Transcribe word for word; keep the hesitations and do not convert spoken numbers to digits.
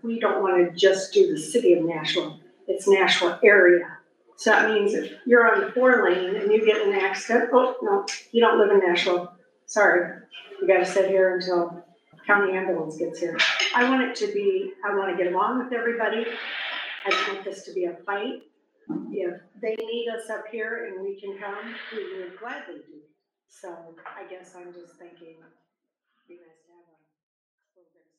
we don't want to just do the city of Nashua. It's Nashua area. So that means if you're on the four lane and you get in an accident, oh, no, you don't live in Nashua. Sorry, you got to sit here until county ambulance gets here. I want it to be, I want to get along with everybody. I don't want this to be a fight. If they need us up here and we can come, we would gladly do it. So I guess I'm just thinking it'd be nice to have a little bit.